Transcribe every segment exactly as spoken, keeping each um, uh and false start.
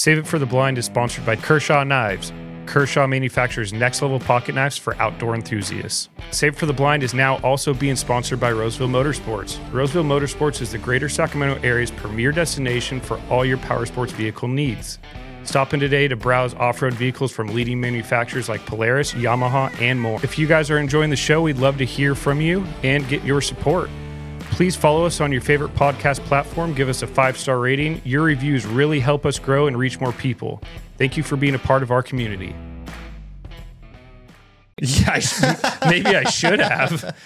Save It for the Blind is sponsored by Kershaw Knives. Kershaw manufactures next-level pocket knives for outdoor enthusiasts. Save It for the Blind is now also being sponsored by Roseville Motorsports. Roseville Motorsports is the greater Sacramento area's premier destination for all your power sports vehicle needs. Stop in today to browse off-road vehicles from leading manufacturers like Polaris, Yamaha, and more. If you guys are enjoying the show, we'd love to hear from you and get your support. Please follow us on your favorite podcast platform. Give us a five-star rating. Your reviews really help us grow and reach more people. Thank you for being a part of our community. Yeah, I sh- maybe I should have.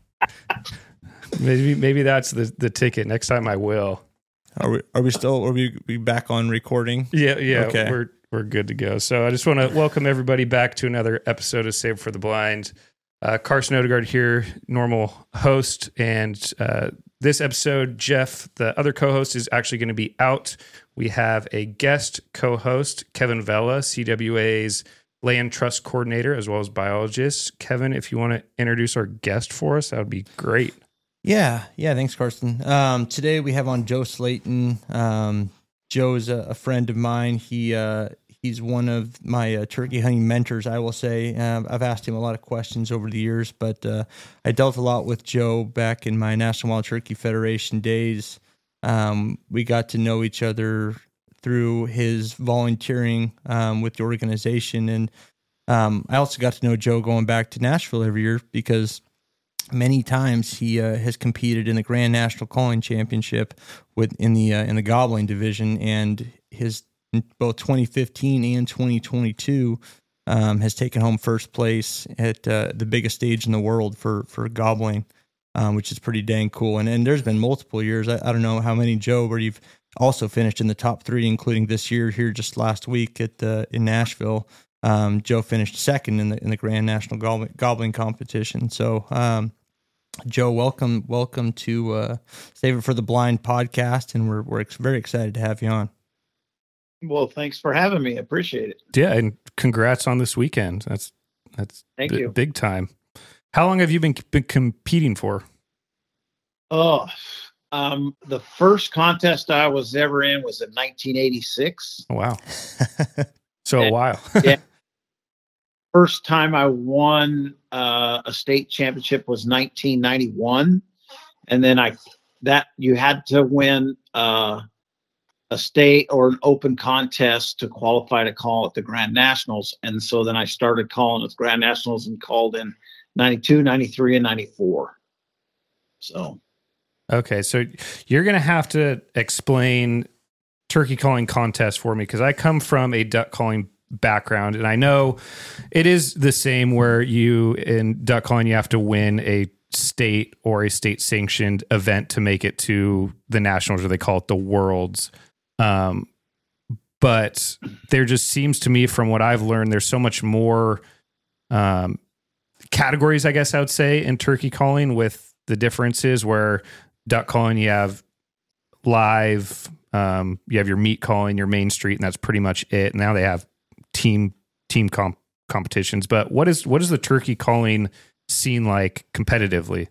Maybe maybe that's the, the ticket. Next time I will. Are we are we still are we, we back on recording? Yeah, yeah, okay. we're we're good to go. So I just want to welcome everybody back to another episode of Save for the Blind. Uh, Carson Odegaard here, normal host, and uh, this episode, Jeff, the other co-host, is actually going to be out. We have a guest co-host, Kevin Vela, C W A's Land Trust Coordinator, as well as biologist. Kevin, if you want to introduce our guest for us, that would be great. Yeah, yeah, thanks, Carson. Um, today we have on Joe Slayton. Um, Joe's a, a friend of mine. He uh, he's one of my uh, turkey hunting mentors, I will say. Um, I've asked him a lot of questions over the years, but uh, I dealt a lot with Joe back in my National Wild Turkey Federation days. Um, we got to know each other through his volunteering um, with the organization, and um, I also got to know Joe going back to Nashville every year because many times he uh, has competed in the Grand National Calling Championship with in the uh, in the gobbling division, and his both twenty fifteen and twenty twenty-two um, has taken home first place at uh, the biggest stage in the world for for gobbling, um, which is pretty dang cool. And and there's been multiple years. I, I don't know how many, Joe, where you've also finished in the top three, including this year here just last week at uh, in Nashville. Um, Joe finished second in the in the Grand National Gobbling, gobbling competition. So. Um, Joe, welcome, welcome to uh, Save It for the Blind podcast, and we're we're ex- very excited to have you on. Well, thanks for having me. I appreciate it. Yeah, and congrats on this weekend. That's that's Thank b- you. big time. How long have you been been competing for? Oh, um, the first contest I was ever in was in nineteen eighty-six. Oh, wow, so And, a while. yeah. First time I won uh, a state championship was nineteen ninety-one, and then I that you had to win uh, a state or an open contest to qualify to call at the Grand Nationals, and so then I started calling at the Grand Nationals and called in ninety-two, ninety-three, and ninety-four. So, Okay, so you're going to have to explain turkey calling contest for me because I come from a duck calling background, and I know it is the same where you in duck calling you have to win a state or a state sanctioned event to make it to the nationals, or they call it the worlds. Um, but there just seems to me, from what I've learned, there's so much more um, categories, I guess I would say, in turkey calling, with the differences where duck calling you have live, um, you have your meat calling, your main street, and that's pretty much it. Now they have team team comp competitions, but what is what is the turkey calling scene like competitively?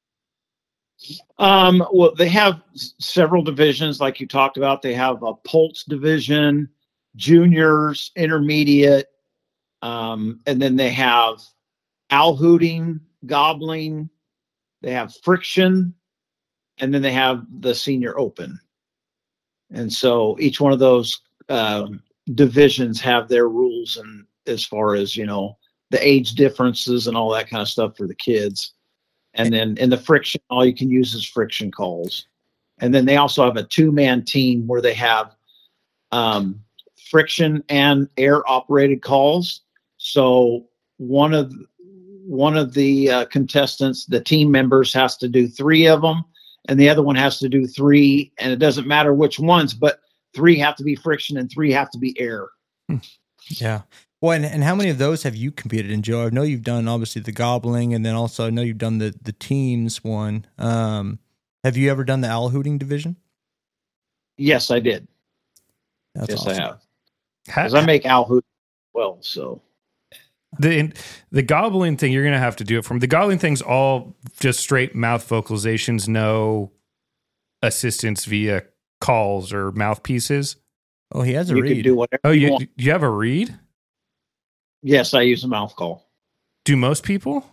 um, well, they have s- several divisions, like you talked about. They have a Pulse division, juniors, intermediate, um, and then they have owl hooting, gobbling. They have friction, and then they have the senior open. And so each one of those um, divisions have their rules, and as far as, you know, the age differences and all that kind of stuff for the kids. And then in the friction, all you can use is friction calls. And then they also have a two-man team where they have um, friction and air operated calls. So one of one of the uh, contestants, the team members, has to do three of them, and the other one has to do three. And it doesn't matter which ones, but three have to be friction and three have to be air. Yeah. Well, and, and how many of those have you competed in, Joe? I know you've done obviously the gobbling, and then also I know you've done the the teams one. Um, have you ever done the owl hooting division? Yes, I did. That's yes, awesome. I have. How, Because I make owl hoot well, so. the the gobbling thing, you're gonna have to do it from the gobbling thing's all just straight mouth vocalizations, no assistance via calls or mouthpieces. Oh, he has a you reed. can do whatever. Oh, you you want. you have a reed? Yes, I use a mouth call Do most people?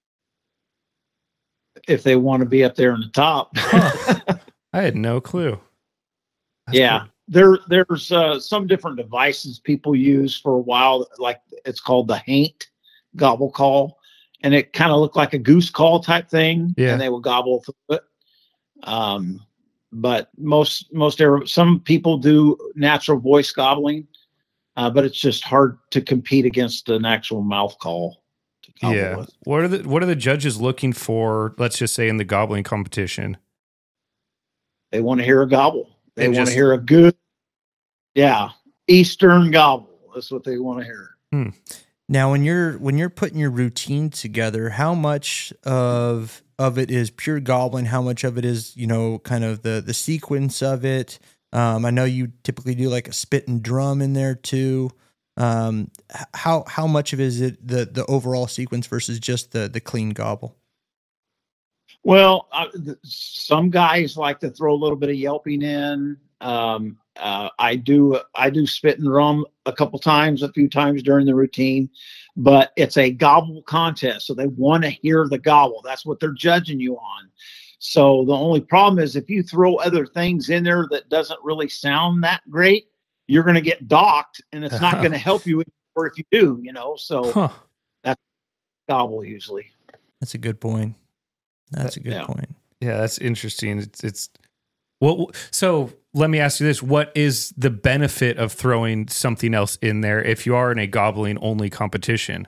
if they want to be up there in the top. Huh. I had no clue. That's yeah, cool. there there's uh, some different devices people use for a while. Like it's called the Haint gobble call, and it kind of looked like a goose call type thing. Yeah. And they would gobble through it. Um, but most most some people do natural voice gobbling, uh, but it's just hard to compete against an actual mouth call. To gobble Yeah. with. What are the what are the judges looking for? Let's just say in the gobbling competition. They want to hear a gobble. They And want just- to hear a good, yeah, Eastern gobble. That's what they want to hear. Hmm. Now, when you're when you're putting your routine together, how much of of it is pure gobbling? How much of it is, you know, kind of the the sequence of it? Um, I know you typically do like a spit and drum in there too. Um, h- how how much of it is it the the overall sequence versus just the the clean gobble? Well, uh, th- some guys like to throw a little bit of yelping in. Um, uh, I do. I do spit and drum a couple times, a few times during the routine, but it's a gobble contest, so they want to hear the gobble. That's what they're judging you on. So the only problem is if you throw other things in there that doesn't really sound that great, you're going to get docked, and it's not going to help you. Or if you do, you know, so Huh. that's gobble usually. That's a good point. That's a good Yeah. point. Yeah, that's interesting. It's it's well. So let me ask you this: what is the benefit of throwing something else in there if you are in a gobbling only competition?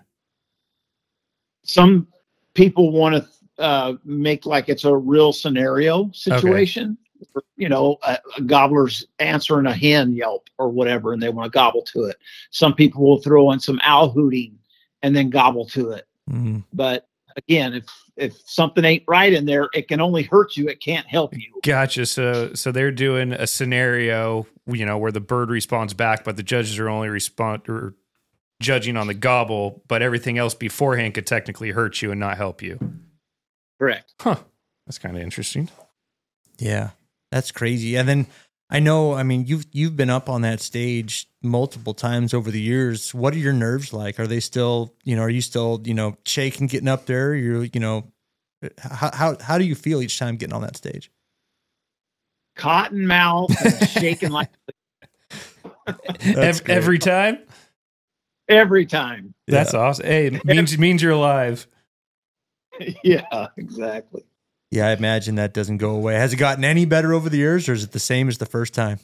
Some people want to uh, make like it's a real scenario situation. Or, you know, a, a gobbler's answering a hen yelp or whatever, and they want to gobble to it. Some people will throw in some owl hooting and then gobble to it. Mm. But again, if if something ain't right in there, it can only hurt you. It can't help you. Gotcha. So so they're doing a scenario, you know, where the bird responds back, but the judges are only respond or judging on the gobble, but everything else beforehand could technically hurt you and not help you. Correct. Huh. That's kind of interesting. Yeah, that's crazy. And then I know, I mean, you've you've been up on that stage multiple times over the years. What are your nerves like? Are they still, you know, are you still, you know, shaking getting up there? You're, you know, how how how do you feel each time getting on that stage? Cotton mouth and shaking like Every, every time. every time. That's awesome. Hey, it means means you're alive. Yeah, exactly. Yeah, I imagine that doesn't go away. Has it gotten any better over the years, or is it the same as the first time?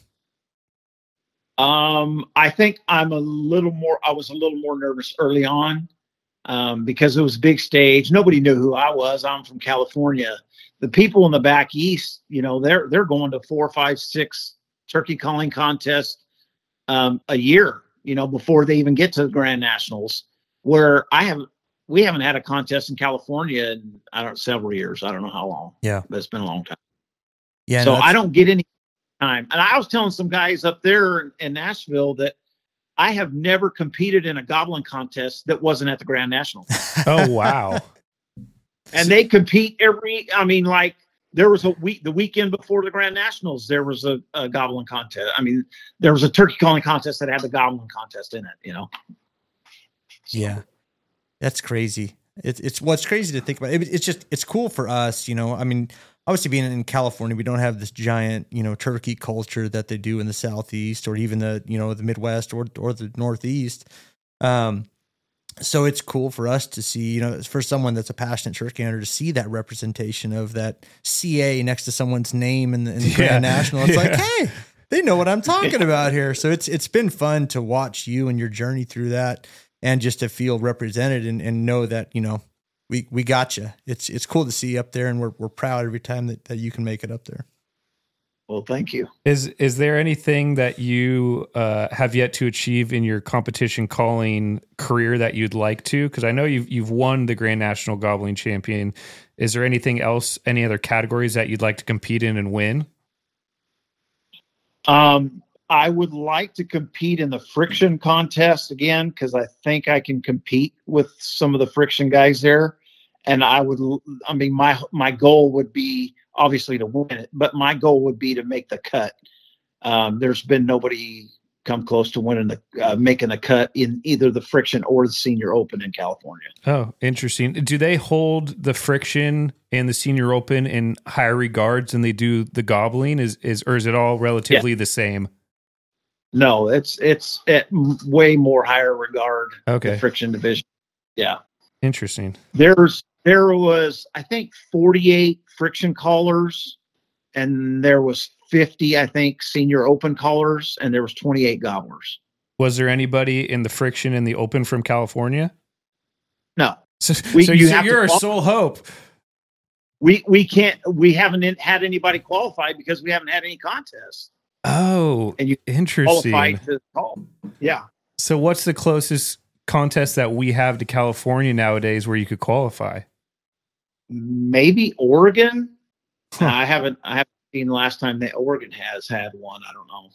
Um, I think I'm a little more, I was a little more nervous early on um, because it was a big stage. Nobody knew who I was. I'm from California. The people in the back east, you know, they're, they're going to four, five, six turkey calling contests um, a year, you know, before they even get to the Grand Nationals, where I have, we haven't had a contest in California in, I don't know, several years. I don't know how long. Yeah. But it's been a long time. Yeah. So no, I don't get any time. And I was telling some guys up there in Nashville that I have never competed in a gobbling contest that wasn't at the Grand National. Oh, wow. And they compete every, I mean, like there was a week, the weekend before the Grand Nationals, there was a, a gobbling contest. I mean, there was a turkey calling contest that had the gobbling contest in it, you know? So, Yeah. That's crazy. It's it's what's crazy to think about. It, it's just it's cool for us, you know. I mean, obviously being in California, we don't have this giant, you know, turkey culture that they do in the Southeast or even the, you know, the Midwest or or the Northeast. Um, so it's cool for us to see, you know, for someone that's a passionate turkey hunter to see that representation of that C A next to someone's name in the, in the Grand Yeah. National. It's Yeah. like, hey, they know what I'm talking about here. So it's it's been fun to watch you and your journey through that. And just to feel represented and, and know that, you know, we, we got you. It's it's cool to see you up there, and we're we're proud every time that, that you can make it up there. well, thank you. Is is there anything that you uh, have yet to achieve in your competition calling career that you'd like to? Because I know you've you've won the Grand National Gobbling Champion. Is there anything else, any other categories that you'd like to compete in and win? Um, I would like to compete in the friction contest again because I think I can compete with some of the friction guys there. And I would, I mean, my my goal would be obviously to win it, but my goal would be to make the cut. Um, there's been nobody come close to winning the uh, making a cut in either the Friction or the Senior Open in California. Oh, interesting. Do they hold the Friction and the Senior Open in higher regards than they do the Gobbling? Is is or is it all relatively yeah. the same? No, it's it's at way more higher regard. Okay, the Friction division. Yeah, interesting. There's there was I think forty-eight Friction callers, and there was fifty I think Senior Open callers, and there was twenty-eight gobblers. Was there anybody in the Friction and the Open from California? No. So, we, so you you're our sole hope. We we can't we haven't had anybody qualified because we haven't had any contests. Oh, and you interesting. Qualified to call. Yeah. So what's the closest contest that we have to California nowadays where you could qualify? Maybe Oregon. Huh. I haven't I haven't seen the last time that Oregon has had one. I don't know.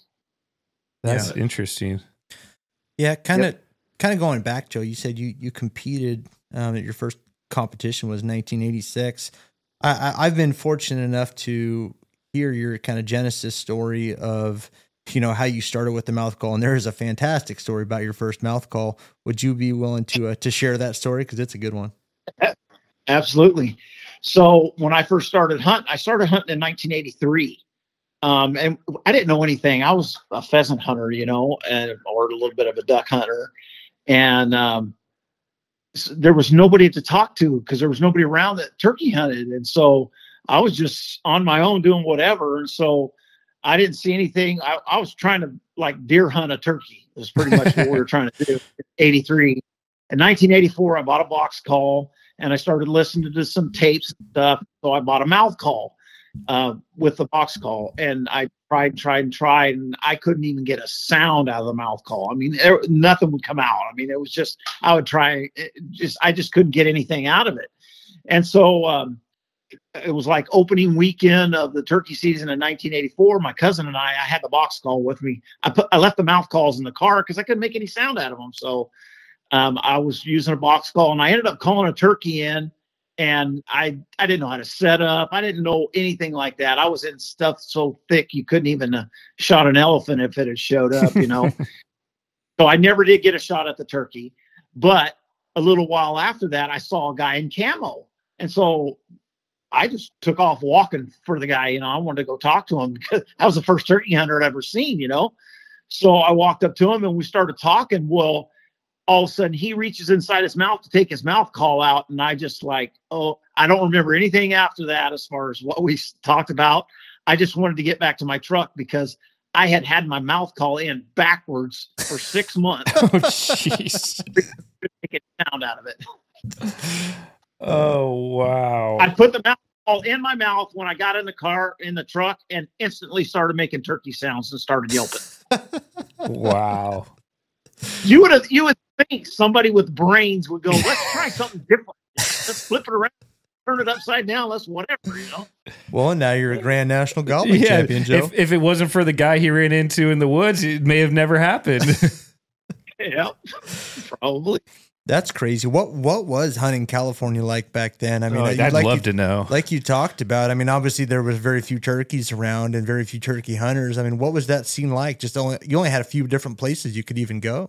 That's yeah. interesting. Yeah, kind of kind of going back, Joe. You said you you competed um, at your first competition was nineteen eighty-six. I, I I've been fortunate enough to hear your kind of genesis story of, you know, how you started with the mouth call, and there is a fantastic story about your first mouth call. Would you be willing to uh, to share that story, because it's a good one? Absolutely. So when I first started hunting, I started hunting in nineteen eighty-three, um, and I didn't know anything. I was a pheasant hunter, you know, and or a little bit of a duck hunter, and um, there was nobody to talk to because there was nobody around that turkey hunted, and so I was just on my own doing whatever. And so I didn't see anything. I, I was trying to like deer hunt a turkey. It was pretty much what we were trying to do. eighty-three. In nineteen eighty-four, I bought a box call and I started listening to some tapes and stuff. So I bought a mouth call uh, with the box call, and I tried, tried, and tried, and I couldn't even get a sound out of the mouth call. I mean, there, nothing would come out. I mean, it was just, I would try, it just, I just couldn't get anything out of it. And so, um, it was like opening weekend of the turkey season in nineteen eighty-four. My cousin and I, I had the box call with me. I put, I left the mouth calls in the car because I couldn't make any sound out of them. So um, I was using a box call, and I ended up calling a turkey in, and I, I didn't know how to set up. I didn't know anything like that. I was in stuff so thick you couldn't even uh, shot an elephant if it had showed up, you know. So I never did get a shot at the turkey. But a little while after that, I saw a guy in camo, and so I just took off walking for the guy. You know, I wanted to go talk to him because that was the first turkey hunter I'd ever seen, you know. So I walked up to him and we started talking. Well, all of a sudden he reaches inside his mouth to take his mouth call out. And I just like, oh, I don't remember anything after that as far as what we talked about. I just wanted to get back to my truck because I had had my mouth call in backwards for six months. Oh, jeez. Make a sound out of it. Oh, wow. I put the mouth call in my mouth when I got in the car, in the truck, and instantly started making turkey sounds and started yelping. Wow. You would have, you would think somebody with brains would go, let's try something different. Let's flip it around, turn it upside down, let's whatever, you know? Well, now you're a Grand National Gobbling yeah, champion, Joe. If, if it wasn't for the guy he ran into in the woods, it may have never happened. Yeah, probably. That's crazy. What what was hunting California like back then? I mean, oh, I'd like love you, to know. Like you talked about, I mean, obviously there was very few turkeys around and very few turkey hunters. I mean, what was that scene like? Just only you only had a few different places you could even go.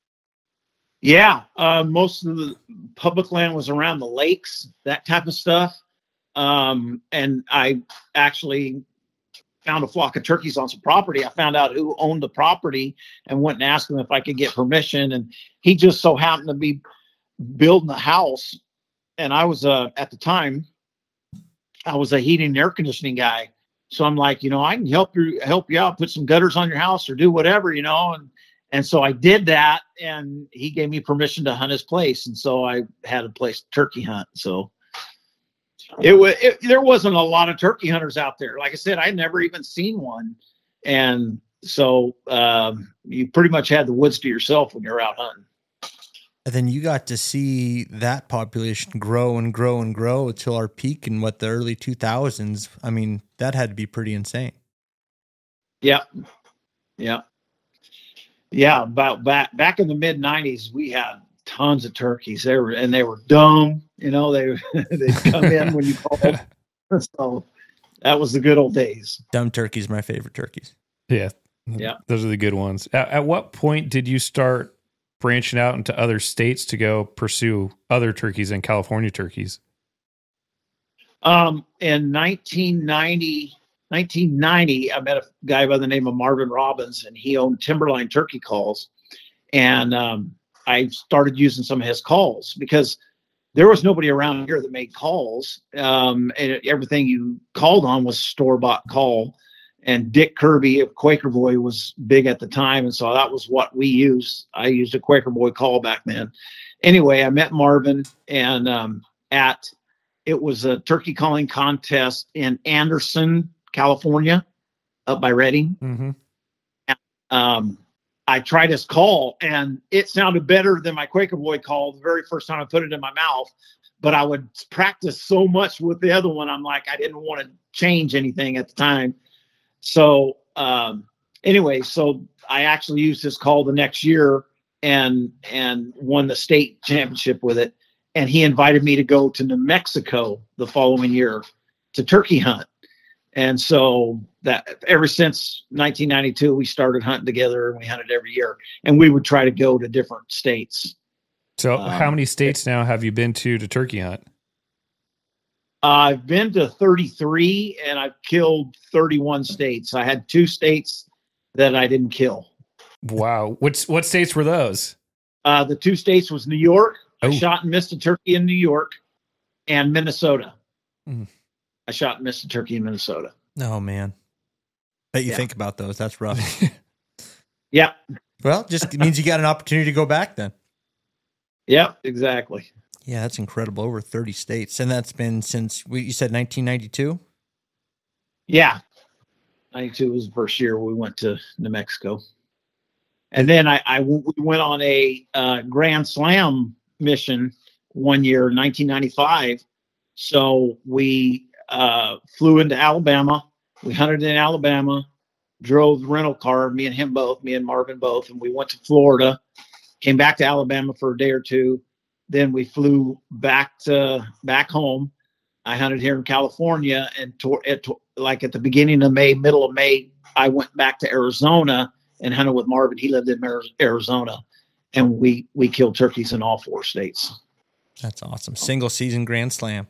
Yeah, uh, most of the public land was around the lakes, that type of stuff. Um, and I actually found a flock of turkeys on some property. I found out who owned the property and went and asked him if I could get permission. And he just so happened to be building a house. And I was, uh, at the time, I was a heating and air conditioning guy. So I'm like, you know, I can help you, help you out, put some gutters on your house or do whatever, you know. And, and so I did that, and he gave me permission to hunt his place. And so I had a place to turkey hunt. So It was it, there wasn't a lot of turkey hunters out there. Like I said, I never even seen one, and so um, you pretty much had the woods to yourself when you're out hunting. And then you got to see that population grow and grow and grow until our peak in what the early two thousands. I mean, that had to be pretty insane. Yeah, yeah, yeah. About back back in the mid nineties, we had tons of turkeys. They were and they were dumb. You know, they they come in when you call. So that was the good old days. Dumb turkeys, my favorite turkeys. Yeah, Yeah. Those are the good ones. At, at what point did you start branching out into other states to go pursue other turkeys and California turkeys? Um, in nineteen ninety, nineteen ninety, I met a guy by the name of Marvin Robbins, and he owned Timberline Turkey Calls. And um, I started using some of his calls because there was nobody around here that made calls. Um, and everything you called on was store-bought call. And Dick Kirby of Quaker Boy was big at the time. And so that was what we used. I used a Quaker Boy call back then. Anyway, I met Marvin and um, at, it was a turkey calling contest in Anderson, California, up by Redding. Mm-hmm. And, um, I tried his call and it sounded better than my Quaker Boy call the very first time I put it in my mouth. But I would practice so much with the other one. I'm like, I didn't want to change anything at the time. So um, anyway, so I actually used his call the next year and and won the state championship with it. And he invited me to go to New Mexico the following year to turkey hunt. And so that ever since nineteen ninety-two, we started hunting together and we hunted every year. And we would try to go to different states. So Um, how many states now have you been to to turkey hunt? I've been to thirty-three and I've killed thirty-one states. I had two states that I didn't kill. Wow. What's, what states were those? Uh, the two states was New York. Oh. I shot and missed a turkey in New York, and Minnesota. Mm. I shot and missed a turkey in Minnesota. Oh, man. Bet you Yeah. think about those. That's rough. Yeah. Well, just it means you got an opportunity to go back then. Yep, exactly. Yeah, that's incredible. Over thirty states. And that's been since, we, you said nineteen ninety-two? Yeah. ninety-two was the first year we went to New Mexico. And then I, I we went on a uh, Grand Slam mission one year, nineteen ninety-five. So we uh, flew into Alabama. We hunted in Alabama, drove the rental car, me and him both, me and Marvin both, and we went to Florida, came back to Alabama for a day or two. Then we flew back to back home. I hunted here in California, and to, at, like at the beginning of May, middle of May, I went back to Arizona and hunted with Marvin. He lived in Arizona, and we we killed turkeys in all four states. That's awesome. Single season Grand Slam.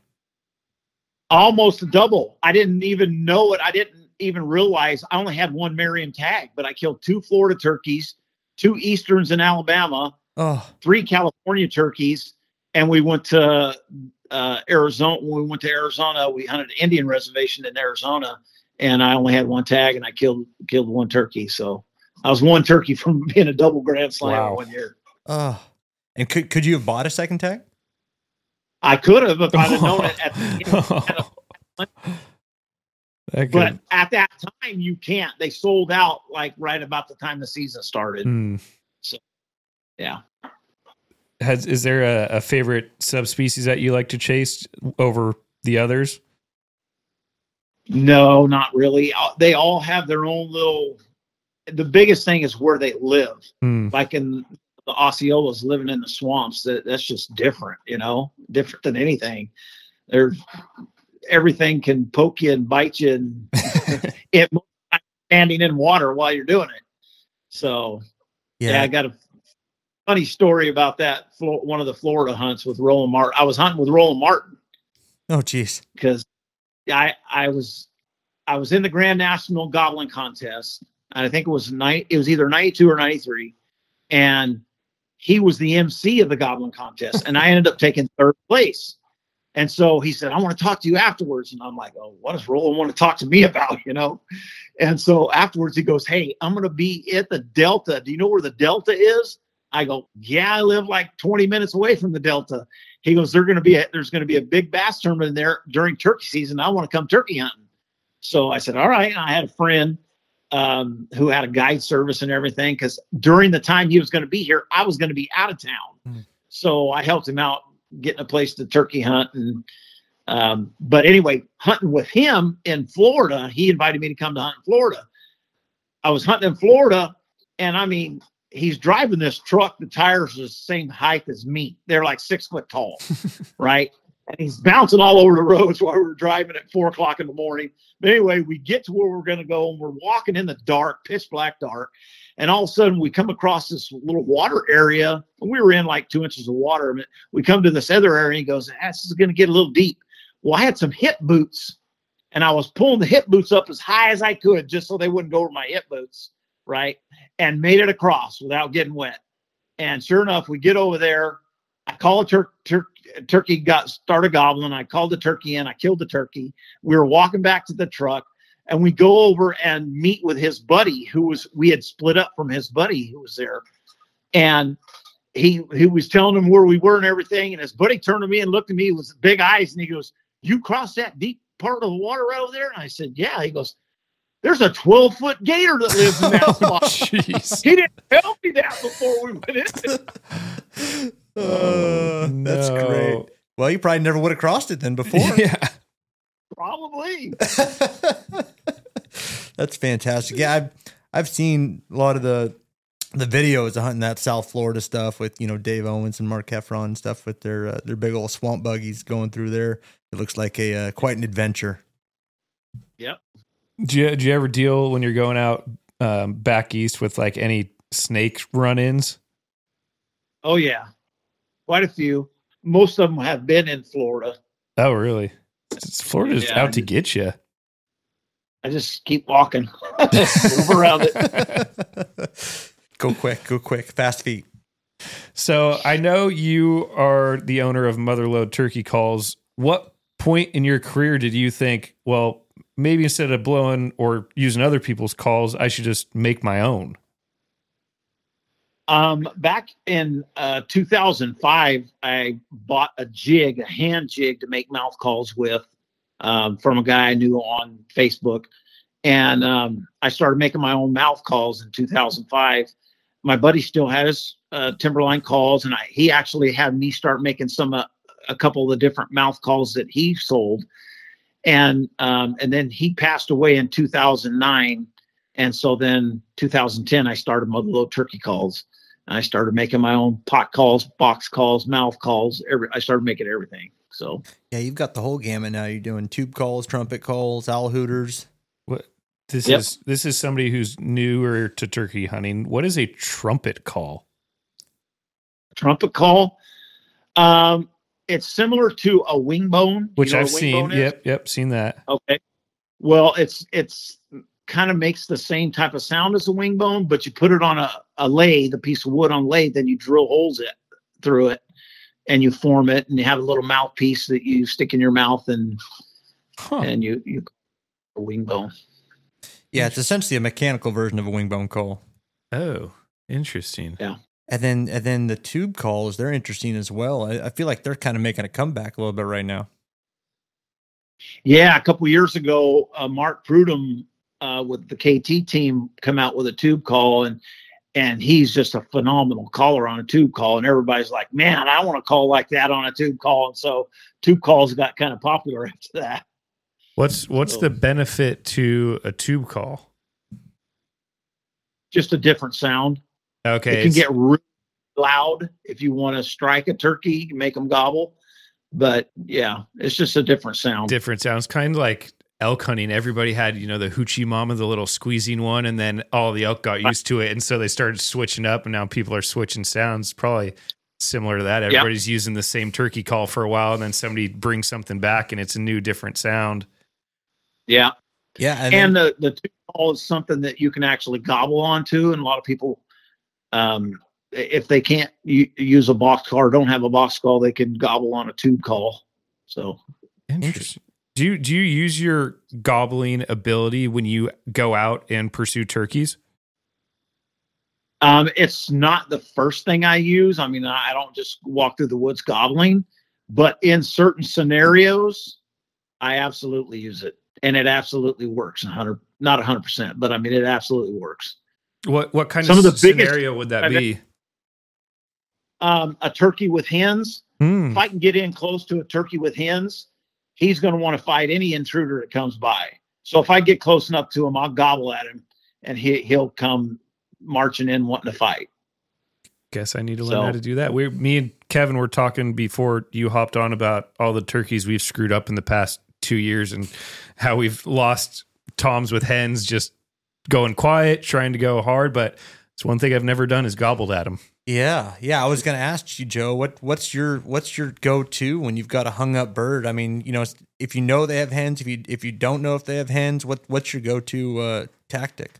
Almost a double. I didn't even know it. I didn't even realize I only had one Marion tag, but I killed two Florida turkeys, two Easterns in Alabama, Oh, three California turkeys, and we went to uh, Arizona. When we went to Arizona, we hunted an Indian reservation in Arizona, and I only had one tag, and I killed killed one turkey. So I was one turkey from being a double Grand Slam Wow. one year. oh. And could could you have bought a second tag? I could have if I'd have known it at the beginning. That But could- at that time, you can't. They sold out like right about the time the season started. Hmm. Yeah. Has, is there a, a favorite subspecies that you like to chase over the others? No, not really. Uh, They all have their own little. The biggest thing is where they live. Hmm. Like in the Osceolas living in the swamps. That that's just different, you know, different than anything. They're everything can poke you and bite you, and it standing in water while you're doing it. So yeah, I got a funny story about that. Flo- One of the Florida hunts with Roland Martin. I was hunting with Roland Martin Oh, geez. because I I was I was in the Grand National Gobbling Contest, and I think it was night. It was either ninety-two or ninety-three, and he was the M C of the Gobbling Contest, and I ended up taking third place. And so he said, "I want to talk to you afterwards," and I'm like, "Oh, what does Roland want to talk to me about?" You know. And so afterwards, he goes, "Hey, I'm going to be at the Delta. Do you know where the Delta is?" I go, "Yeah, I live like twenty minutes away from the Delta." He goes, "There's going to be a, there's going to be a big bass tournament there during turkey season. I want to come turkey hunting." So I said, "All right." And I had a friend um, who had a guide service and everything, because during the time he was going to be here, I was going to be out of town. Mm. So I helped him out getting a place to turkey hunt. And um, but anyway, hunting with him in Florida, he invited me to come to hunt in Florida. I was hunting in Florida, and I mean, he's driving this truck. The tires are the same height as me. They're like six foot tall, right? and he's bouncing all over the roads while we were driving at four o'clock in the morning. But anyway, we get to where we're going to go, and we're walking in the dark, pitch black dark. And all of a sudden, we come across this little water area. We were in like two inches of water. We come to this other area, and he goes, ah, this is going to get a little deep. Well, I had some hip boots, and I was pulling the hip boots up as high as I could just so they wouldn't go over my hip boots, right? And made it across without getting wet. And sure enough, we get over there. I call a tur- tur- turkey, got started gobbling. I called the turkey in. I killed the turkey. We were walking back to the truck, and we go over and meet with his buddy who was, we had split up from his buddy who was there. And he, he was telling him where we were and everything. And his buddy turned to me and looked at me with big eyes. And he goes, you crossed that deep part of the water right over there? And I said, yeah. He goes, there's a twelve foot gator that lives in that spot. Jeez. He didn't tell me that before we went in it. Uh, that's no. great. Well, you probably never would have crossed it then before. Yeah. Probably. That's fantastic. Yeah, I've I've seen a lot of the the videos of hunting that South Florida stuff with, you know, Dave Owens and Mark Heffron and stuff with their uh, their big old swamp buggies going through there. It looks like a uh, quite an adventure. Yep. Do you, do you ever deal when you're going out um, back east with like any snake run-ins? Oh yeah, quite a few. Most of them have been in Florida. Oh, really? It's- Florida's Yeah, out to I get you. I just keep walking, move around it. Go quick, go quick, fast feet. So I know you are the owner of Motherlode Turkey Calls. What point in your career did you think, well, maybe instead of blowing or using other people's calls, I should just make my own? Um, back in uh, two thousand five, I bought a jig, a hand jig to make mouth calls with, um, from a guy I knew on Facebook. And um, I started making my own mouth calls in two thousand five. My buddy still has uh, Timberline calls, and I, he actually had me start making some, uh, a couple of the different mouth calls that he sold. And, um, and then he passed away in two thousand nine. And so then two thousand ten, I started Motherlode Turkey Calls. And I started making my own pot calls, box calls, mouth calls. Every I started making everything. So Yeah, you've got the whole gamut now. You're doing tube calls, trumpet calls, owl hooters. What this Yep. is this is somebody who's newer to turkey hunting. What is a trumpet call? trumpet call, um, it's similar to a wing bone, Which You know I've what a wing seen. bone is? Yep, yep, seen that. Okay. Well, it's it's kind of makes the same type of sound as a wing bone, but you put it on a, a lathe, a piece of wood on lathe, then you drill holes it through it, and you form it, and you have a little mouthpiece that you stick in your mouth, and Huh. and you you a wing bone. Yeah, it's essentially a mechanical version of a wing bone call. Oh, interesting. And then and then the tube calls, they're interesting as well. I, I feel like they're kind of making a comeback a little bit right now. Yeah, a couple years ago, uh, Mark Prudhomme uh, with the K T team come out with a tube call, and and he's just a phenomenal caller on a tube call, and everybody's like, man, I want to call like that on a tube call, and so tube calls got kind of popular after that. What's what's So- the benefit to a tube call? Just a different sound. Okay, It can it's- get really loud if you want to strike a turkey, make them gobble. But yeah, it's just a different sound. different sounds, kind of like elk hunting. Everybody had, you know, the hoochie mama, the little squeezing one, and then all the elk got used to it, and so they started switching up, and now people are switching sounds. Probably similar to that. Everybody's using the same turkey call for a while, and then somebody brings something back, and it's a new, different sound. Yeah. Yeah, and, And then, the, the tube call is something that you can actually gobble onto. And a lot of people, um, if they can't u- use a box call or don't have a box call, they can gobble on a tube call. So Interesting. Do you do you use your gobbling ability when you go out and pursue turkeys? um, it's not the first thing I use. I mean, I I don't just walk through the woods gobbling, but in certain scenarios, I absolutely use it. And it absolutely works. one hundred, not one hundred percent, but I mean, it absolutely works. What what kind Some of, of the biggest- scenario would that I've- be? Um, a turkey with hens. Hmm. If I can get in close to a turkey with hens, he's going to want to fight any intruder that comes by. So if I get close enough to him, I'll gobble at him, and he he'll come marching in wanting to fight. Guess I need to learn So- how to do that. We, me and Kevin were talking before you hopped on about all the turkeys we've screwed up in the past two years and how we've lost toms with hens just going quiet, trying to go hard. But it's one thing I've never done is gobbled at them. Yeah, yeah. I was going to ask you, Joe, what what's your what's your go to when you've got a hung up bird? I mean, you know, if you know they have hens, if you if you don't know if they have hens, what what's your go to uh, tactic?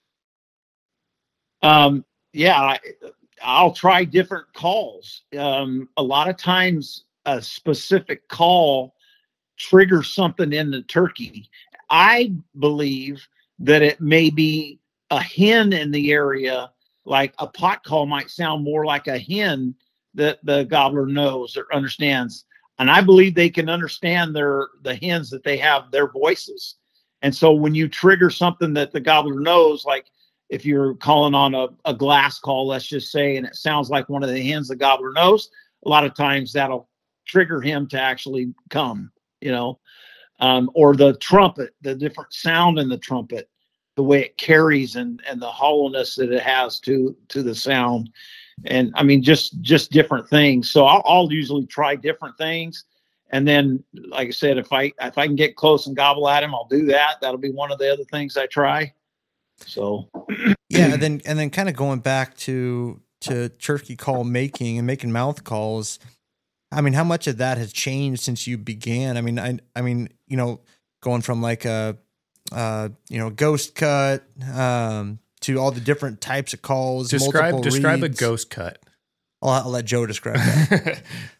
Um, yeah, I, I'll try different calls. Um, a lot of times, a specific call triggers something in the turkey. I believe that it may be a hen in the area. Like a pot call might sound more like a hen that the gobbler knows or understands. And I believe they can understand their the hens that they have, their voices. And so when you trigger something that the gobbler knows, like if you're calling on a, a glass call, let's just say, and it sounds like one of the hens the gobbler knows, a lot of times that'll trigger him to actually come, you know, um, or the trumpet, the different sound in the trumpet, the way it carries and, and the hollowness that it has to, to the sound. And I mean, just, just different things. So I'll, I'll usually try different things. And then, like I said, if I, if I can get close and gobble at him, I'll do that. That'll be one of the other things I try. So, yeah. And then, and then kind of going back to, to turkey call making and making mouth calls. I mean, how much of that has changed since you began? I mean, I, I mean, you know, going from like a, uh, you know, ghost cut, um, to all the different types of calls. Describe, describe reads. a ghost cut. I'll, I'll let Joe describe that.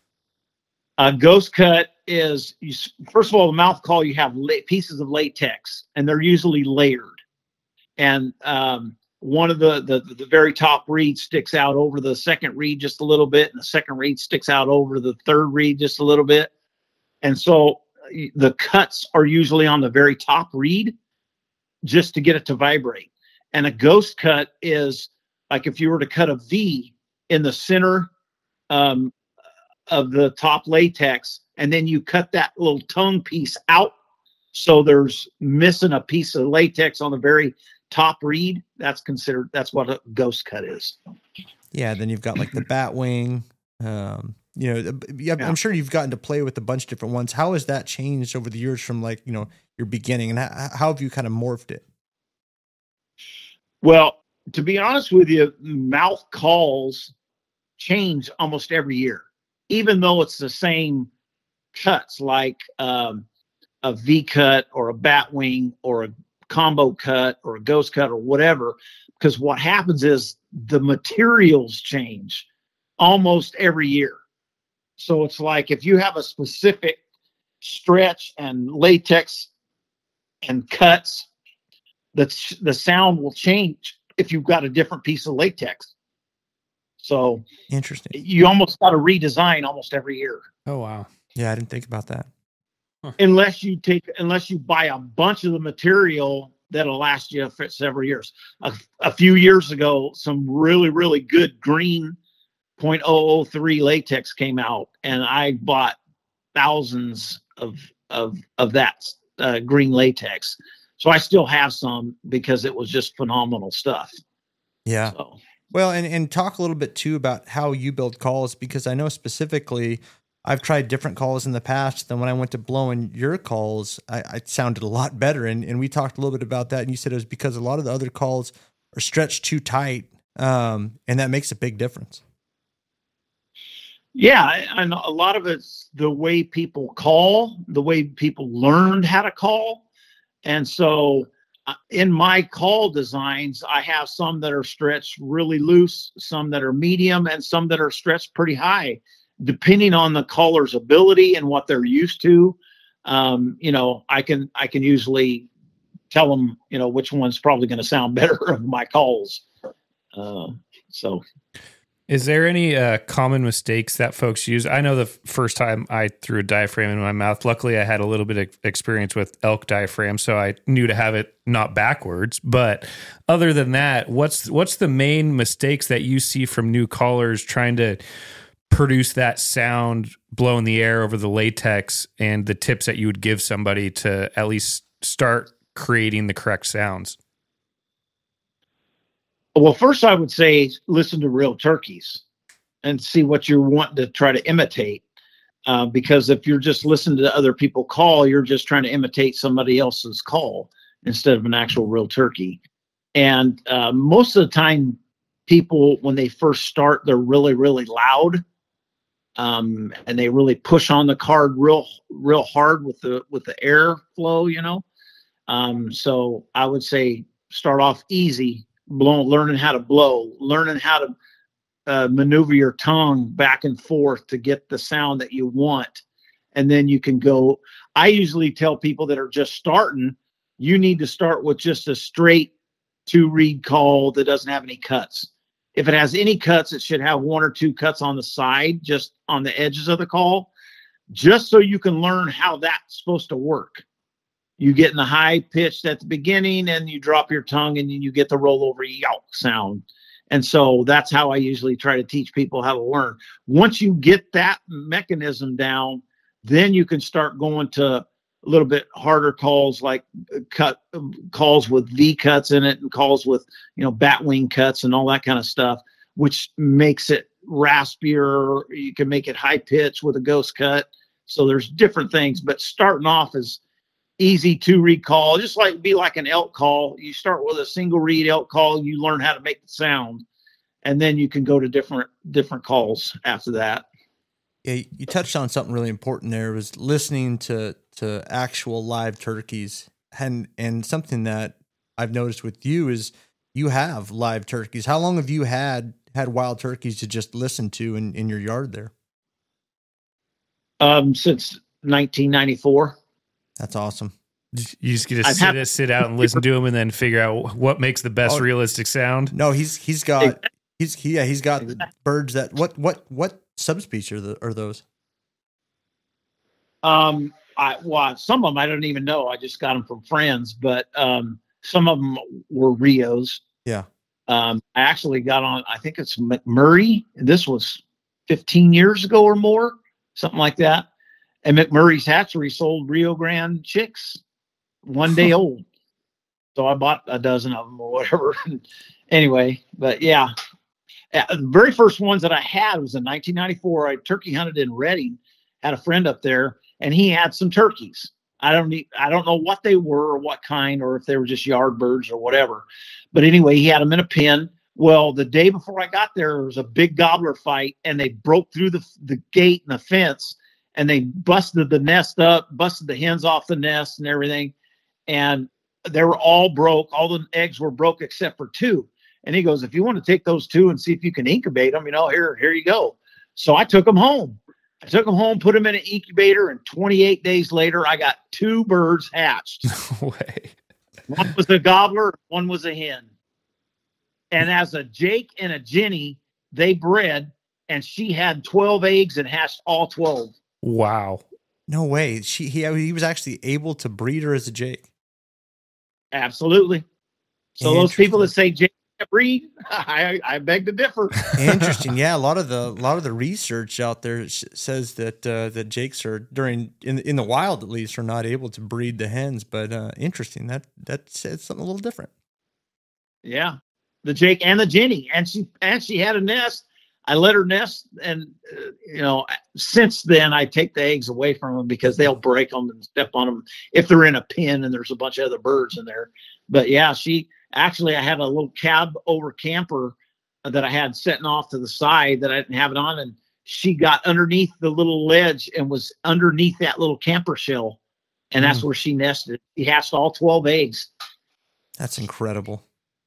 A ghost cut is, you, first of all, the mouth call, you have la- pieces of latex, and they're usually layered. And um, one of the, the the very top reed sticks out over the second reed just a little bit, and the second reed sticks out over the third reed just a little bit. And so the cuts are usually on the very top reed just to get it to vibrate. And a ghost cut is like if you were to cut a V in the center um, of the top latex, and then you cut that little tongue piece out. So there's missing a piece of latex on the very top reed. That's considered, that's what a ghost cut is. Yeah. Then you've got like the bat wing. Um, you know, yeah, I'm sure you've gotten to play with a bunch of different ones. How has that changed over the years from like, you know, your beginning, and how, how have you kind of morphed it? Well, to be honest with you, mouth calls change almost every year, even though it's the same cuts, like um, a V cut or a bat wing or a combo cut or a ghost cut or whatever, because what happens is the materials change almost every year. So it's like if you have a specific stretch and latex and cuts, that's the sound will change if you've got a different piece of latex. So interesting. You almost got to redesign almost every year. Oh, wow. Yeah. I didn't think about that. Huh. Unless you take, unless you buy a bunch of the material that'll last you for several years. A, a few years ago, some really, really good green point oh oh three latex came out, and I bought thousands of of of that uh, green latex. So I still have some because it was just phenomenal stuff. Yeah. So. Well, and, and talk a little bit too about how you build calls, because I know specifically I've tried different calls in the past. Then when I went to blowing your calls, I, I sounded a lot better. And, and we talked a little bit about that. And you said it was because a lot of the other calls are stretched too tight. Um, and that makes a big difference. Yeah. And a lot of it's the way people call, the way people learned how to call. And so uh, in my call designs, I have some that are stretched really loose, some that are medium, and some that are stretched pretty high, depending on the caller's ability and what they're used to. Um, you know, I can, I can usually tell them, you know, which one's probably going to sound better of my calls. Uh, so. Is there any uh, common mistakes that folks use? I know the f- first time I threw a diaphragm in my mouth, luckily I had a little bit of experience with elk diaphragm, so I knew to have it not backwards. But other than that, what's what's the main mistakes that you see from new callers trying to produce that sound, blow in the air over the latex, and the tips that you would give somebody to at least start creating the correct sounds? Well, first I would say listen to real turkeys. and see what you're wanting to try to imitate. Uh, because if you're just listening to other people call, you're just trying to imitate somebody else's call instead of an actual real turkey. And uh, most of the time, people, when they first start, they're really, really loud. Um, and they really push on the card real, real hard with the, with the air flow, you know? Um, so I would say start off easy, blow, learning how to blow, learning how to uh, maneuver your tongue back and forth to get the sound that you want. And then you can go. I usually tell people that are just starting, you need to start with just a straight two reed call that doesn't have any cuts. If it has any cuts, it should have one or two cuts on the side, just on the edges of the call, just so you can learn how that's supposed to work. You get in the high pitched at the beginning and you drop your tongue and you get the rollover yelp sound. And so that's how I usually try to teach people how to learn. Once you get that mechanism down, then you can start going to a little bit harder calls, like cut calls with V cuts in it and calls with, you know, bat wing cuts and all that kind of stuff, which makes it raspier. You can make it high pitch with a ghost cut. So there's different things, but starting off is easy to read call, just like be like an elk call. You start with a single read elk call, you learn how to make the sound, and then you can go to different different calls after that. Yeah, you touched on something really important there, was listening to to actual live turkeys. And and something that I've noticed with you is you have live turkeys. How long have you had had wild turkeys to just listen to in, in your yard there? Um, since nineteen ninety-four. That's awesome. You just get to sit, had, sit out and listen to them, and then figure out what makes the best oh, realistic sound. No, he's he's got he's he, yeah he's got the birds that what what what subspecies are, the, are those? Um, I well, some of them I don't even know. I just got them from friends, but um, some of them were Rios. Yeah. Um, I actually got on. I think it's McMurray. This was fifteen years ago or more, something like that. And McMurray's hatchery sold Rio Grande chicks one day old. So I bought a dozen of them or whatever. Anyway, but yeah, the very first ones that I had was in nineteen ninety-four. I turkey hunted in Redding, had a friend up there, and he had some turkeys. I don't need, I don't know what they were or what kind, or if they were just yard birds or whatever. But anyway, he had them in a pen. Well, the day before I got there, there was a big gobbler fight, and they broke through the the gate and the fence. And they busted the nest up, busted the hens off the nest and everything. And they were all broke. All the eggs were broke except for two. And he goes, if you want to take those two and see if you can incubate them, you know, here, here you go. So I took them home. I took them home, put them in an incubator, and twenty-eight days later, I got two birds hatched. No way. One was a gobbler, one was a hen. And as a Jake and a Jenny, they bred, and she had twelve eggs and hatched all twelve. Wow. No way. She he he was actually able to breed her as a Jake. Absolutely. So those people that say Jake can't breed, I I beg to differ. Interesting. Yeah, a lot of the a lot of the research out there says that uh, that Jakes are during in in the wild at least are not able to breed the hens. But uh, interesting. That that says something a little different. Yeah, the Jake and the Jenny, and she and she had a nest. I let her nest, and uh, you know, since then I take the eggs away from them because they'll break them and step on them if they're in a pen and there's a bunch of other birds in there. But yeah, she actually, I had a little cab over camper that I had sitting off to the side that I didn't have it on, and she got underneath the little ledge and was underneath that little camper shell, and that's mm. where she nested. She hatched all twelve eggs. That's incredible.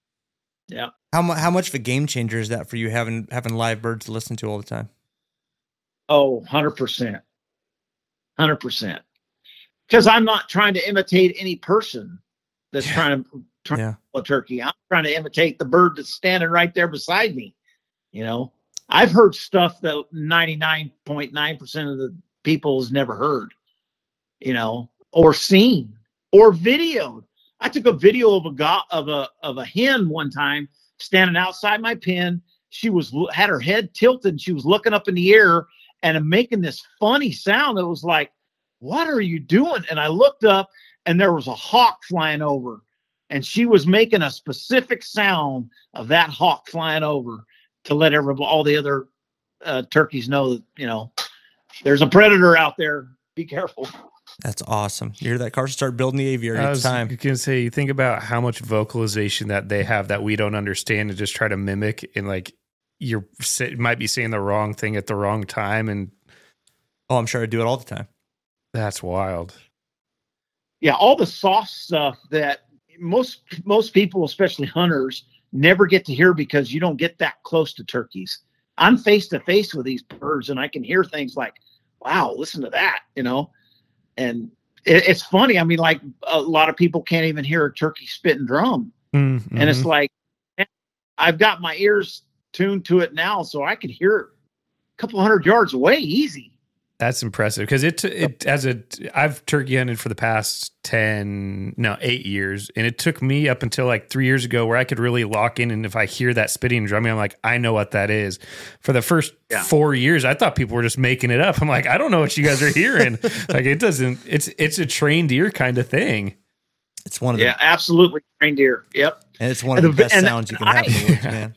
Yeah. How much? How much of a game changer is that for you having having live birds to listen to all the time? Oh, one hundred percent. one hundred percent. Because I'm not trying to imitate any person that's yeah. trying to trying yeah. to kill a turkey. I'm trying to imitate the bird that's standing right there beside me. You know, I've heard stuff that ninety-nine point nine percent of the people has never heard, you know, or seen or videoed. I took a video of a go- of a of a hen one time standing outside my pen. She was had her head tilted and she was looking up in the air and making this funny sound that was like, "What are you doing?" And I looked up and there was a hawk flying over, and she was making a specific sound of that hawk flying over to let everybody, all the other uh, turkeys know that, you know, there's a predator out there. Be careful. That's awesome. You hear that, Carson? Start building the aviary. I It's was time. going to say, you think about how much vocalization that they have that we don't understand and just try to mimic, and like you're might be saying the wrong thing at the wrong time, and Oh, I'm sure I do it all the time. that's wild. Yeah, all the soft stuff that most most people, especially hunters, never get to hear because you don't get that close to turkeys. I'm face to face with these birds, and I can hear things like, "Wow, listen to that," you know. And it, it's funny. I mean, like a lot of people can't even hear a turkey spitting drum, Mm-hmm. and it's like I've got my ears tuned to it now, so I can hear it a couple hundred yards away, easy. That's impressive because it it as a I've turkey hunted for the past ten no eight years, and it took me up until like three years ago where I could really lock in, and if I hear that spitting and drumming, I'm like, I know what that is. For the first Yeah. four years, I thought people were just making it up. I'm like, I don't know what you guys are hearing. Like it doesn't. It's it's a trained ear kind of thing. It's one of the Yeah, absolutely, reindeer. Yep. and it's one of And the the- best and sounds you can have in the woods, I- man.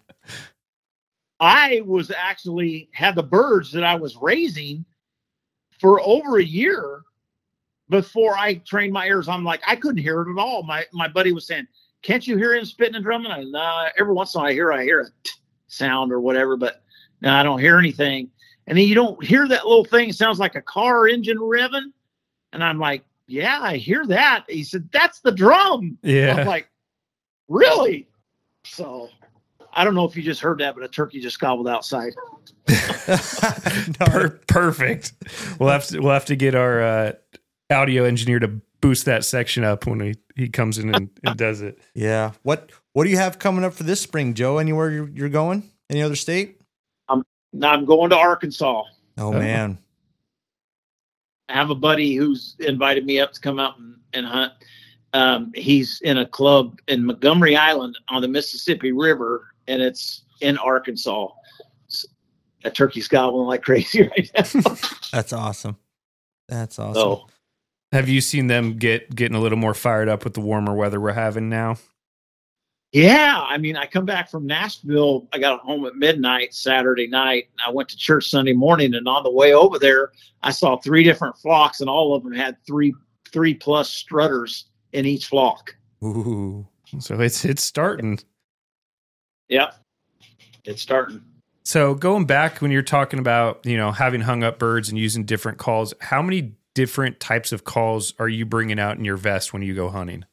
I was actually had the birds that I was raising for over a year before I trained my ears. I'm like, I couldn't hear it at all. My my buddy was saying, "Can't you hear him spitting and drumming?" I nah, every once in a while I hear I hear a t- sound or whatever, but no, I don't hear anything. And then you don't hear that little thing. It sounds like a car engine revving. And I'm like, yeah, I hear that. He said, that's the drum. Yeah. I'm like, really? So I don't know if you just heard that, but a turkey just gobbled outside. No, Per- perfect. We'll have to we'll have to get our uh, audio engineer to boost that section up when he, he comes in and, and does it. yeah. What What do you have coming up for this spring, Joe? Anywhere you're, you're going? Any other state? Now I'm going to Arkansas. Oh, Oh. man. I have a buddy who's invited me up to come out and, and hunt. Um, he's in a club in Montgomery Island on the Mississippi River, and it's in Arkansas. A turkey's gobbling like crazy right now. That's awesome. That's awesome. So Have you seen them get getting a little more fired up with the warmer weather we're having now? yeah, I mean, I come back from Nashville. I got home at midnight Saturday night. I went to church Sunday morning, and on the way over there, I saw three different flocks, and all of them had three three plus strutters in each flock. Ooh. So it's it's starting. Yep, it's starting. So going back when you're talking about, you know, having hung up birds and using different calls, how many different types of calls are you bringing out in your vest when you go hunting?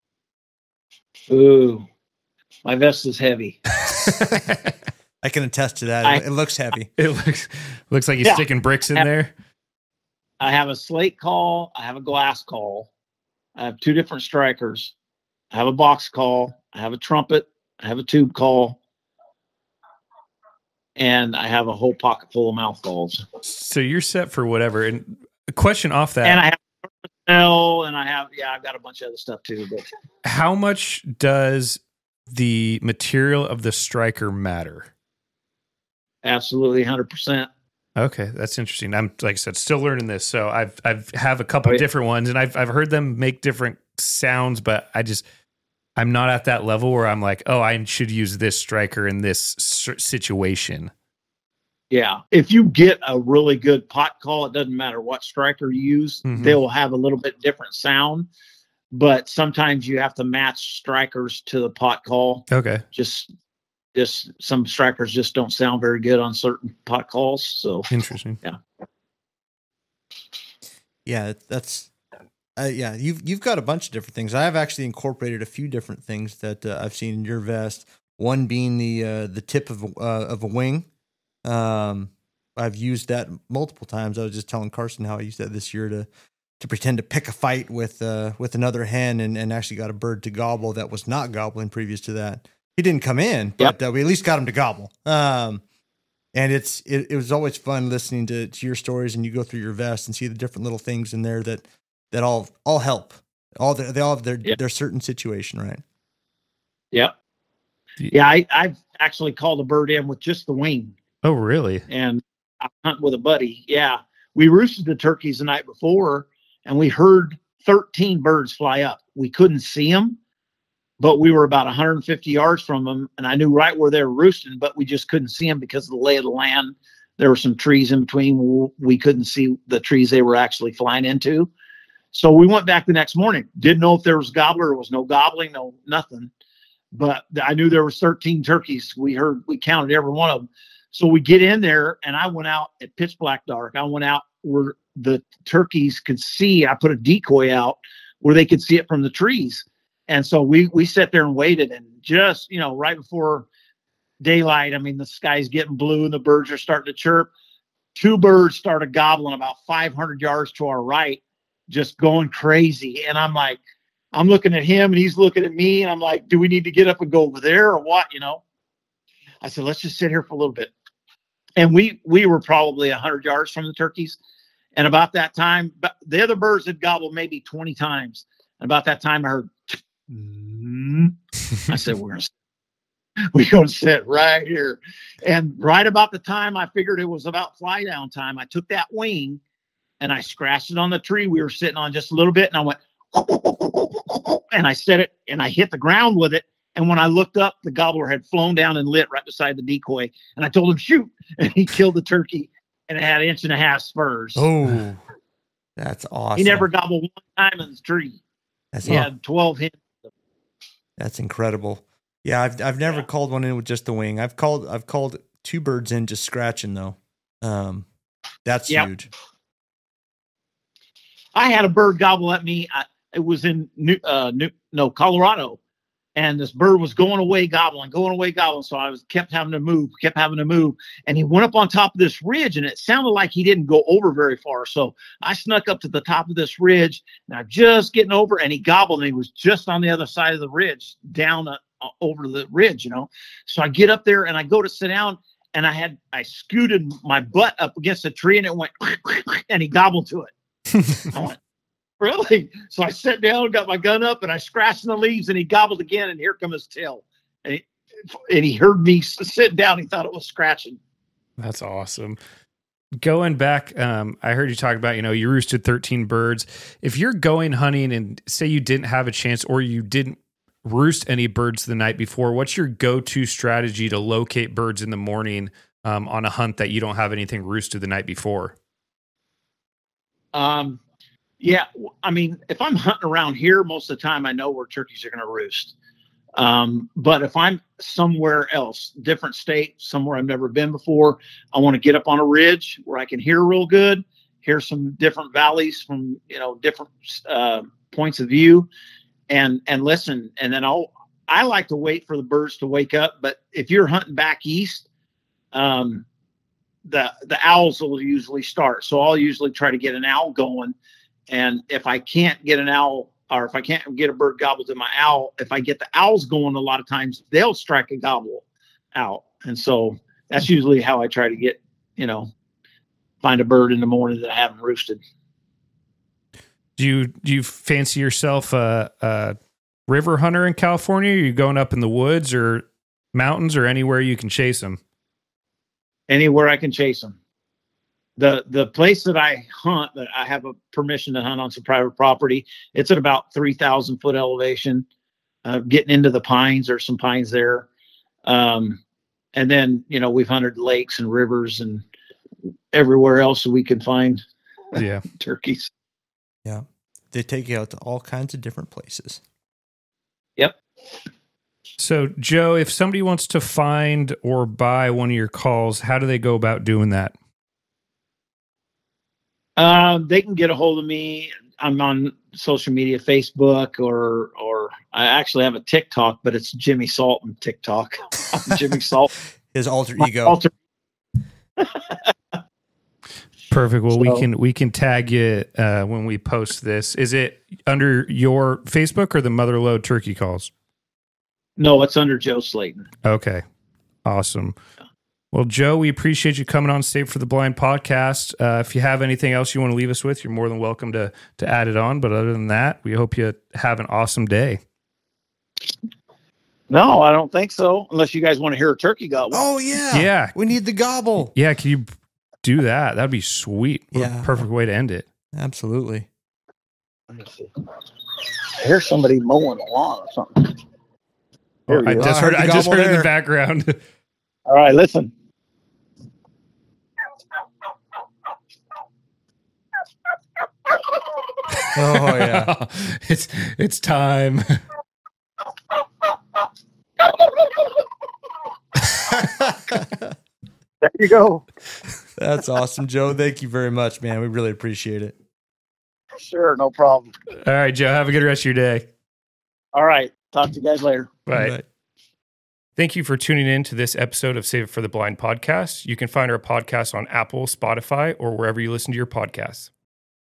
Ooh, my vest is heavy. I can attest to that. I- it looks heavy. It looks looks like you're Yeah. sticking bricks in there. I have a slate call. I have a glass call. I have two different strikers. I have a box call. I have a trumpet. I have a tube call. And I have a whole pocket full of mouth calls. So you're set for whatever. And a question off that. And I have L and I have, yeah, I've got a bunch of other stuff too. But How much does the material of the striker matter? absolutely one hundred percent. Okay, that's interesting. I'm like I said, still learning this. So I've I've have a couple Oh, yeah. different ones, and I've I've heard them make different sounds, but I just I'm not at that level where I'm like, oh, I should use this striker in this s- situation. Yeah. If you get a really good pot call, it doesn't matter what striker you use, Mhm. they will have a little bit different sound. But sometimes you have to match strikers to the pot call. Okay, Just, just some strikers just don't sound very good on certain pot calls. So interesting. Yeah, that's uh, yeah. You've you've got a bunch of different things. I've actually incorporated a few different things that uh, I've seen in your vest. One being the uh, the tip of uh, of a wing. Um, I've used that multiple times. I was just telling Carson how I used that this year to to pretend to pick a fight with uh, with another hen, and, and actually got a bird to gobble that was not gobbling previous to that. He didn't come in, but uh, we at least got him to gobble. Um, and it's it, it was always fun listening to, to your stories, and you go through your vest and see the different little things in there that that all all help. All the, they all have their Yep. their certain situation, right? Yep. Yeah, I, I've actually called a bird in with just the wing, Oh, really? and I hunt with a buddy. Yeah, we roosted the turkeys the night before, and we heard thirteen birds fly up. We couldn't see them, but we were about one hundred fifty yards from them, and I knew right where they were roosting, but we just couldn't see them because of the lay of the land. There were some trees in between. We couldn't see the trees they were actually flying into. So we went back the next morning. Didn't know if there was gobbler. There was no gobbling, no nothing. But I knew there was thirteen turkeys. We heard, we counted every one of them. So we get in there, and I went out at pitch black dark. I went out where the turkeys could see. I put a decoy out where they could see it from the trees. And so we we sat there and waited, and just, you know, right before daylight, I mean, the sky's getting blue and the birds are starting to chirp. Two birds started gobbling about five hundred yards to our right, just going crazy. And I'm like, I'm looking at him and he's looking at me, and I'm like, do we need to get up and go over there or what? You know, I said, let's just sit here for a little bit. And we, we were probably a hundred yards from the turkeys. And about that time, but the other birds had gobbled maybe twenty times. And about that time I heard, mm-hmm. I said, we're going to, we're going to sit right here. And right about the time I figured it was about fly down time, I took that wing and I scratched it on the tree we were sitting on just a little bit. And I went, and I set it and I hit the ground with it. And when I looked up, the gobbler had flown down and lit right beside the decoy. And I told him, shoot. And he killed the turkey, and it had an inch and a half spurs. Oh, that's awesome. He never gobbled one time in the tree. That's he had twelve hits. That's incredible. Yeah, I've I've never yeah. called one in with just the wing. I've called I've called two birds in just scratching though. Um, that's yep. huge. I had a bird gobble at me. I, it was in New, uh, New, no Colorado, and this bird was going away gobbling, going away gobbling. So I was kept having to move, kept having to move, and he went up on top of this ridge, and it sounded like he didn't go over very far. So I snuck up to the top of this ridge, and I'm just getting over, and he gobbled, and he was just on the other side of the ridge, down uh, over the ridge, you know. So I get up there and I go to sit down, and I had I scooted my butt up against a tree, and it went, and he gobbled to it. I went, really? So I sat down, got my gun up, and I scratched in the leaves, and he gobbled again, and here come his tail. And he, and he heard me sit down. He thought it was scratching. That's awesome. Going back, um, I heard you talk about, you know, you roosted thirteen birds. If you're going hunting and say you didn't have a chance or you didn't roost any birds the night before, what's your go-to strategy to locate birds in the morning um, on a hunt that you don't have anything roosted the night before? Um, yeah, I mean, if I'm hunting around here, most of the time I know where turkeys are going to roost. Um, but if I'm somewhere else, different state, somewhere I've never been before, I want to get up on a ridge where I can hear real good, hear some different valleys from, you know, different uh, points of view, and and listen. And then I'll I like to wait for the birds to wake up. But if you're hunting back east, um, the the owls will usually start. So I'll usually try to get an owl going. And if I can't get an owl, or if I can't get a bird gobble to my owl, if I get the owls going, a lot of times they'll strike a gobble out. And so that's usually how I try to get, you know, find a bird in the morning that I haven't roosted. Do you, do you fancy yourself a, a river hunter in California? Are you going up in the woods or mountains or anywhere you can chase them? Anywhere I can chase them. The the place that I hunt, that I have a permission to hunt on some private property, it's at about three thousand foot elevation, uh, getting into the pines. There's some pines there. Um, and then, you know, we've hunted lakes and rivers and everywhere else we can find yeah. turkeys. Yeah. They take you out to all kinds of different places. Yep. So, Joe, if somebody wants to find or buy one of your calls, how do they go about doing that? Uh, they can get a hold of me. I'm on social media, Facebook, or or I actually have a TikTok, but it's Jimmy Salton TikTok. Jimmy Salt, his alter My ego. Alter- Perfect. Well, so, we can we can tag you uh, when we post this. Is it under your Facebook or the Motherlode Turkey Calls? No, it's under Joe Slayton. Okay, awesome. Well, Joe, we appreciate you coming on Save for the Blind podcast. Uh, if you have anything else you want to leave us with, you're more than welcome to to add it on. But other than that, we hope you have an awesome day. No, I don't think so. Unless you guys want to hear a turkey gobble. Oh, yeah. Yeah. We need the gobble. Yeah, can you do that? That'd be sweet. What Yeah. a perfect way to end it. Absolutely. Let me see. I hear somebody mowing the lawn or something. Oh, I go. just Oh, I heard, heard the I just gobble heard in there. the background. All right, listen. Oh yeah. it's it's time. There you go. That's awesome, Joe. Thank you very much, man. We really appreciate it. Sure, no problem. All right, Joe. Have a good rest of your day. All right. Talk to you guys later. Bye. Bye. Thank you for tuning in to this episode of Save It for the Blind podcast. You can find our podcast on Apple, Spotify, or wherever you listen to your podcasts.